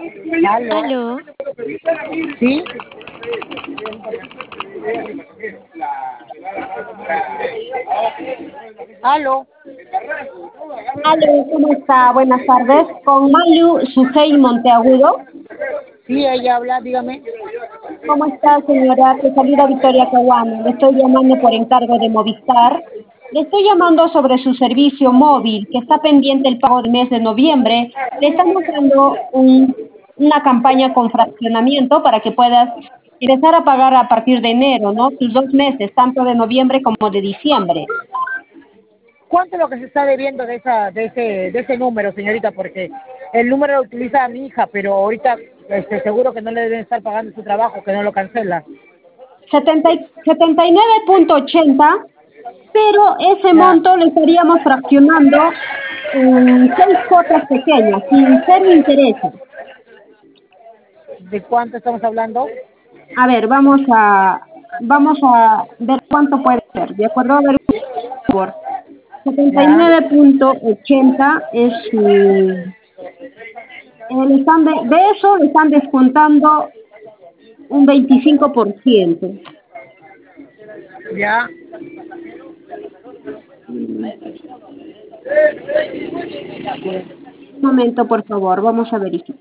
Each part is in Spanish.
¿Aló? Aló, ¿Sí? ¿Aló? Aló, ¿cómo está? Buenas tardes. Con Malu Sujei Monteagudo. Sí, ella habla, dígame. ¿Cómo está, señora? Te saluda Victoria Caguano. Le estoy llamando por encargo de Movistar. Le estoy llamando sobre su servicio móvil, que está pendiente el pago del mes de noviembre. Le estamos dando una campaña con fraccionamiento para que puedas empezar a pagar a partir de enero, ¿no? Sus 2 meses, tanto de noviembre como de diciembre. ¿Cuánto es lo que se está debiendo de ese número, señorita? Porque el número lo utiliza mi hija, pero ahorita seguro que no le deben estar pagando su trabajo, que no lo cancela. 79.80, pero ese Ya. monto lo estaríamos fraccionando en 6 cuotas pequeñas, sin cero intereses. ¿De cuánto estamos hablando? A ver, vamos a ver cuánto puede ser, ¿de acuerdo? A ver, por favor. Ya. 79.80 es su... de eso le están descontando un 25%. Ya. Un momento, por favor, vamos a verificar.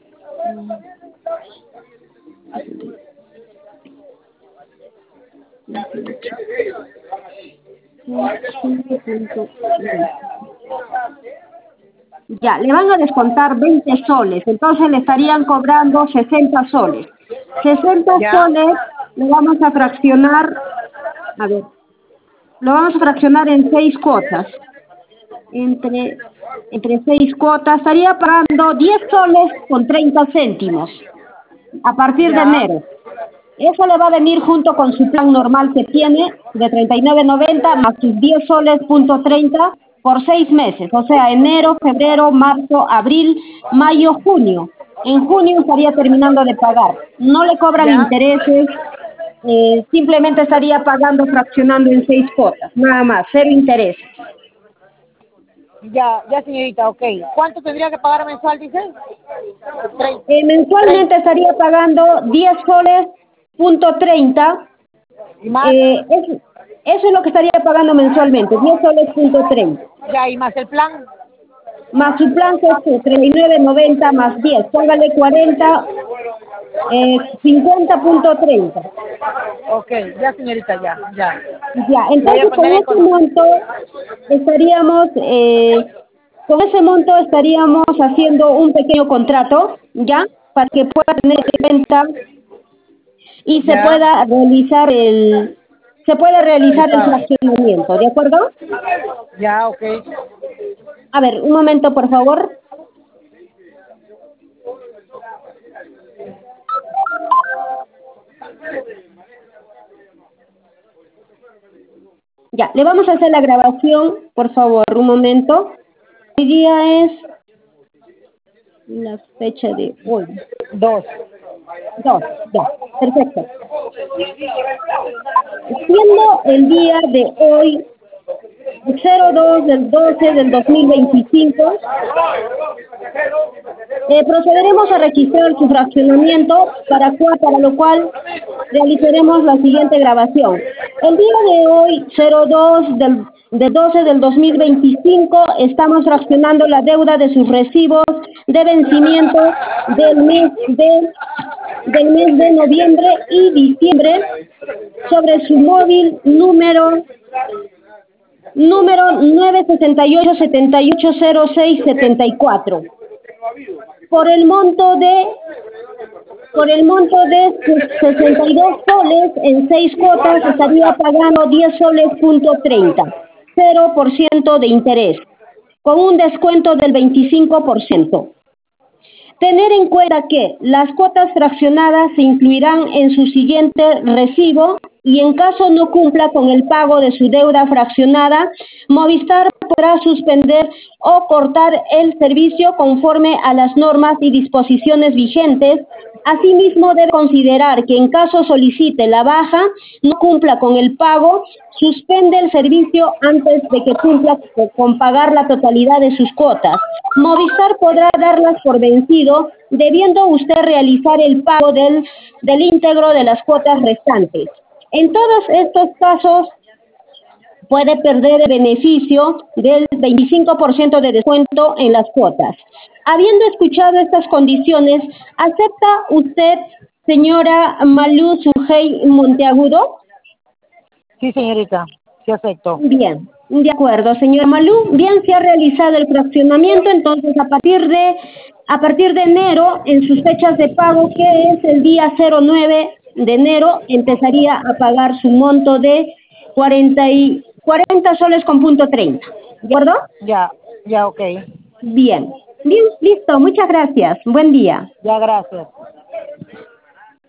Ya, le van a descontar 20 soles, entonces le estarían cobrando 60 soles. 60 Ya. soles lo vamos a fraccionar, a ver, lo vamos a fraccionar en 6 cuotas. Entre 6 cuotas estaría pagando 10 soles con 30 céntimos a partir de Ya. enero. Eso le va a venir junto con su plan normal que tiene de 39.90 más sus 10 soles punto 30 por 6 meses, o sea, enero, febrero, marzo, abril, mayo, junio. En junio estaría terminando de pagar. No le cobran Ya. intereses, simplemente estaría pagando fraccionando en 6 cuotas, nada más, cero intereses. Ya, ya, señorita, ok. ¿Cuánto tendría que pagar mensual, dice? Mensualmente estaría pagando 10 soles punto 30. Y más, Eso es lo que estaría pagando mensualmente, 10 soles punto 30. ya, y más el plan. Más su plan que es 39.90 más 10, póngale 40, 50.30. Ok, ya, señorita, ya, ya. Ya, Voy a entonces poner en estaríamos, con ese monto estaríamos haciendo un pequeño contrato, ¿ya? Para que pueda tener en cuenta y Ya, se pueda el realizar el pago. fraccionamiento, ¿de acuerdo? Ya, ok. A ver, un momento, por favor. Ya, le vamos a hacer la grabación, por favor, un momento. Hoy día es la fecha de hoy. 2. 2, ya, perfecto. Siendo el día de hoy 02 del 12 del 2025, procederemos a registrar su fraccionamiento, para lo cual realizaremos la siguiente grabación. El día de hoy, 02 del 12 del 2025, estamos fraccionando la deuda de sus recibos de vencimiento del mes de noviembre y diciembre sobre su móvil número 968-7806-74 por el monto de sus 62 soles en 6 cuotas estaría pagando 10 soles punto 30, 0% de interés, con un descuento del 25%. Tener en cuenta que las cuotas fraccionadas se incluirán en su siguiente recibo y en caso no cumpla con el pago de su deuda fraccionada, Movistar podrá suspender o cortar el servicio conforme a las normas y disposiciones vigentes. Asimismo, debe considerar que en caso solicite la baja, no cumpla con el pago, suspende el servicio antes de que cumpla con pagar la totalidad de sus cuotas. Movistar podrá darlas por vencido vencido, debiendo usted realizar el pago del íntegro de las cuotas restantes. En todos estos casos, puede perder el beneficio del 25% de descuento en las cuotas. Habiendo escuchado estas condiciones, ¿acepta usted, señora Malú Sujei Monteagudo? Sí, señorita, sí acepto. Bien, de acuerdo, señora Malú. Bien, se ha realizado el fraccionamiento, entonces a partir de enero, en sus fechas de pago, que es el día 09 de enero, empezaría a pagar su monto de 40 soles con punto 30. ¿De acuerdo? Ya, ok. Bien, listo, muchas gracias. Buen día. Ya, gracias.